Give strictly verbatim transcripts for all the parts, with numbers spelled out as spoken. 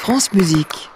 France Musique.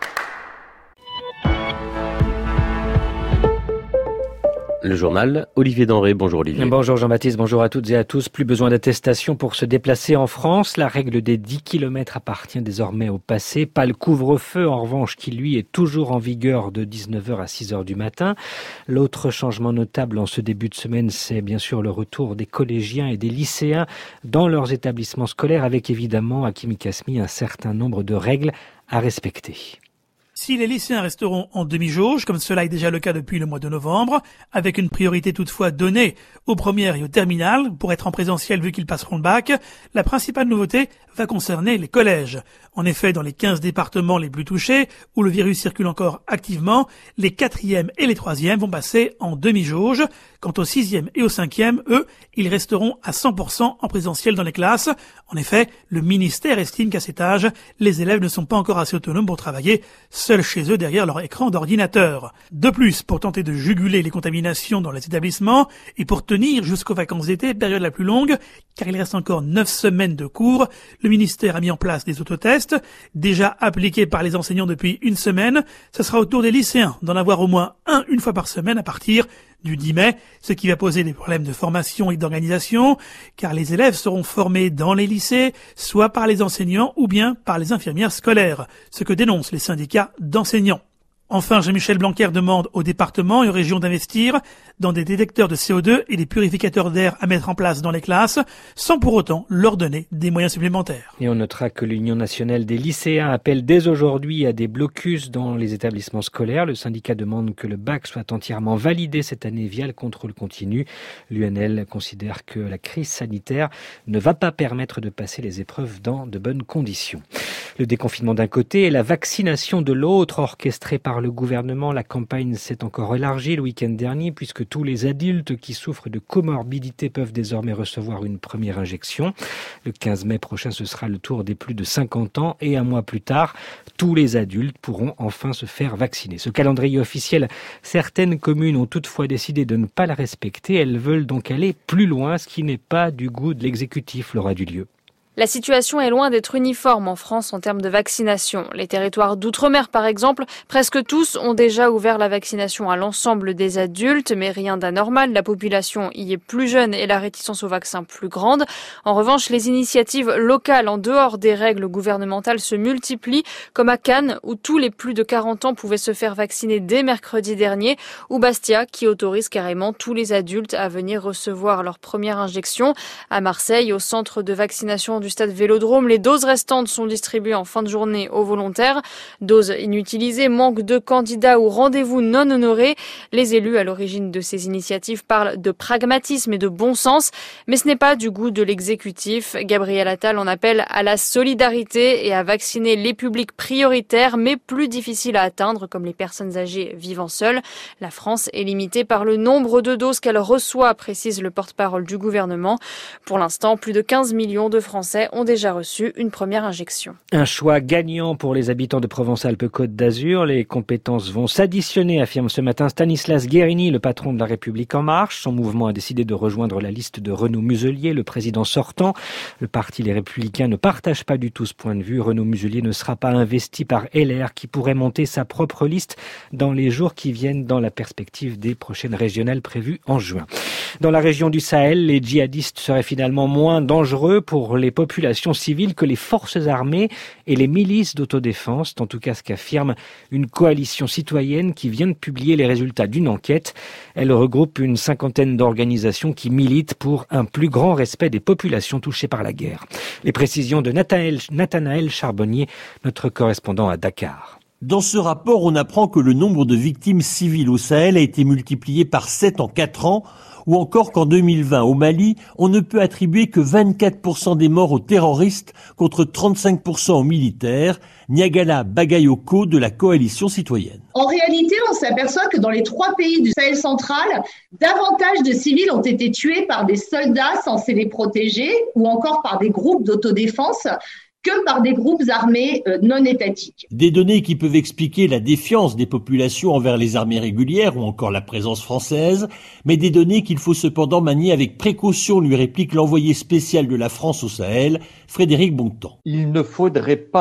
Le journal, Olivier Denré. Bonjour Olivier. Bonjour Jean-Baptiste, bonjour à toutes et à tous. Plus besoin d'attestation pour se déplacer en France. La règle des dix kilomètres appartient désormais au passé. Pas le couvre-feu en revanche qui lui est toujours en vigueur de dix-neuf heures à six heures du matin. L'autre changement notable en ce début de semaine, c'est bien sûr le retour des collégiens et des lycéens dans leurs établissements scolaires avec évidemment, à Kimi Kasmi, un certain nombre de règles à respecter. Si les lycéens resteront en demi-jauge, comme cela est déjà le cas depuis le mois de novembre, avec une priorité toutefois donnée aux premières et aux terminales, pour être en présentiel vu qu'ils passeront le bac, la principale nouveauté va concerner les collèges. En effet, dans les quinze départements les plus touchés, où le virus circule encore activement, les quatrièmes et les troisièmes vont passer en demi-jauge. Quant aux sixièmes et aux cinquièmes, eux, ils resteront à cent pour cent en présentiel dans les classes. En effet, le ministère estime qu'à cet âge, les élèves ne sont pas encore assez autonomes pour travailler seuls chez eux derrière leur écran d'ordinateur. De plus, pour tenter de juguler les contaminations dans les établissements et pour tenir jusqu'aux vacances d'été, période la plus longue, car il reste encore neuf semaines de cours, le ministère a mis en place des autotests, déjà appliqués par les enseignants depuis une semaine. Ce sera au tour des lycéens d'en avoir au moins un une fois par semaine à partir du dix mai, ce qui va poser des problèmes de formation et d'organisation, car les élèves seront formés dans les lycées, soit par les enseignants ou bien par les infirmières scolaires, ce que dénoncent les syndicats d'enseignants. Enfin, Jean-Michel Blanquer demande aux départements et aux régions d'investir dans des détecteurs de C O deux et des purificateurs d'air à mettre en place dans les classes, sans pour autant leur donner des moyens supplémentaires. Et on notera que l'Union nationale des lycéens appelle dès aujourd'hui à des blocus dans les établissements scolaires. Le syndicat demande que le bac soit entièrement validé cette année via le contrôle continu. L'U N L considère que la crise sanitaire ne va pas permettre de passer les épreuves dans de bonnes conditions. Le déconfinement d'un côté et la vaccination de l'autre, orchestrée par le gouvernement. La campagne s'est encore élargie le week-end dernier puisque tous les adultes qui souffrent de comorbidité peuvent désormais recevoir une première injection. Le quinze mai prochain, ce sera le tour des plus de cinquante ans et un mois plus tard, tous les adultes pourront enfin se faire vacciner. Ce calendrier officiel, certaines communes ont toutefois décidé de ne pas le respecter. Elles veulent donc aller plus loin, ce qui n'est pas du goût de l'exécutif, Laura Dulieu. La situation est loin d'être uniforme en France en termes de vaccination. Les territoires d'outre-mer, par exemple, presque tous ont déjà ouvert la vaccination à l'ensemble des adultes, mais rien d'anormal. La population y est plus jeune et la réticence au vaccin plus grande. En revanche, les initiatives locales en dehors des règles gouvernementales se multiplient, comme à Cannes, où tous les plus de quarante ans pouvaient se faire vacciner dès mercredi dernier, ou Bastia, qui autorise carrément tous les adultes à venir recevoir leur première injection. À Marseille, au centre de vaccination du stade Vélodrome, les doses restantes sont distribuées en fin de journée aux volontaires. Doses inutilisées, manque de candidats ou rendez-vous non honorés. Les élus à l'origine de ces initiatives parlent de pragmatisme et de bon sens, mais ce n'est pas du goût de l'exécutif. Gabriel Attal en appelle à la solidarité et à vacciner les publics prioritaires, mais plus difficiles à atteindre, comme les personnes âgées vivant seules. La France est limitée par le nombre de doses qu'elle reçoit, précise le porte-parole du gouvernement. Pour l'instant, plus de quinze millions de Français ont déjà reçu une première injection. Un choix gagnant pour les habitants de Provence-Alpes-Côte d'Azur. Les compétences vont s'additionner, affirme ce matin Stanislas Guerini, le patron de La République En Marche. Son mouvement a décidé de rejoindre la liste de Renaud Muselier, le président sortant. Le parti Les Républicains ne partage pas du tout ce point de vue. Renaud Muselier ne sera pas investi par L R qui pourrait monter sa propre liste dans les jours qui viennent dans la perspective des prochaines régionales prévues en juin. Dans la région du Sahel, les djihadistes seraient finalement moins dangereux pour les populations civiles que les forces armées et les milices d'autodéfense. C'est en tout cas ce qu'affirme une coalition citoyenne qui vient de publier les résultats d'une enquête. Elle regroupe une cinquantaine d'organisations qui militent pour un plus grand respect des populations touchées par la guerre. Les précisions de Nathanaël, Nathanaël Charbonnier, notre correspondant à Dakar. Dans ce rapport, on apprend que le nombre de victimes civiles au Sahel a été multiplié par sept en quatre ans, ou encore qu'en deux mille vingt, au Mali, on ne peut attribuer que vingt-quatre pour cent des morts aux terroristes contre trente-cinq pour cent aux militaires. Niagala Bagayoko de la coalition citoyenne. En réalité, on s'aperçoit que dans les trois pays du Sahel central, davantage de civils ont été tués par des soldats censés les protéger ou encore par des groupes d'autodéfense que par des groupes armés euh, non étatiques. Des données qui peuvent expliquer la défiance des populations envers les armées régulières ou encore la présence française, mais des données qu'il faut cependant manier avec précaution, lui réplique l'envoyé spécial de la France au Sahel, Frédéric Bontemps. Il ne faudrait pas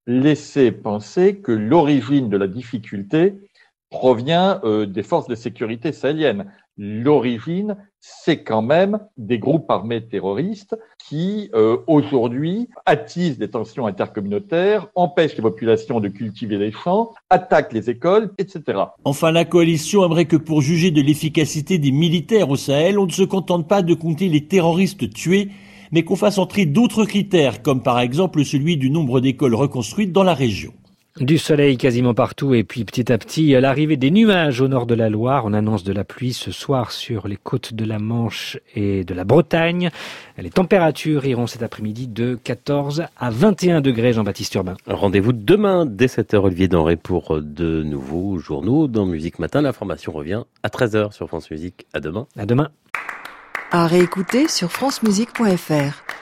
laisser penser que l'origine de la difficulté provient euh, des forces de sécurité sahéliennes. L'origine, c'est quand même des groupes armés terroristes qui, euh, aujourd'hui, attisent des tensions intercommunautaires, empêchent les populations de cultiver les champs, attaquent les écoles, et cetera. Enfin, la coalition aimerait que pour juger de l'efficacité des militaires au Sahel, on ne se contente pas de compter les terroristes tués, mais qu'on fasse entrer d'autres critères, comme par exemple celui du nombre d'écoles reconstruites dans la région. Du soleil quasiment partout et puis petit à petit l'arrivée des nuages au nord de la Loire. On annonce de la pluie ce soir sur les côtes de la Manche et de la Bretagne. Les températures iront cet après-midi de quatorze à vingt et un degrés, Jean-Baptiste Urbain. Rendez-vous demain dès sept heures, Olivier Denré, pour de nouveaux journaux dans Musique Matin. L'information revient à treize heures sur France Musique. À demain. À demain. À réécouter sur francemusique point f r.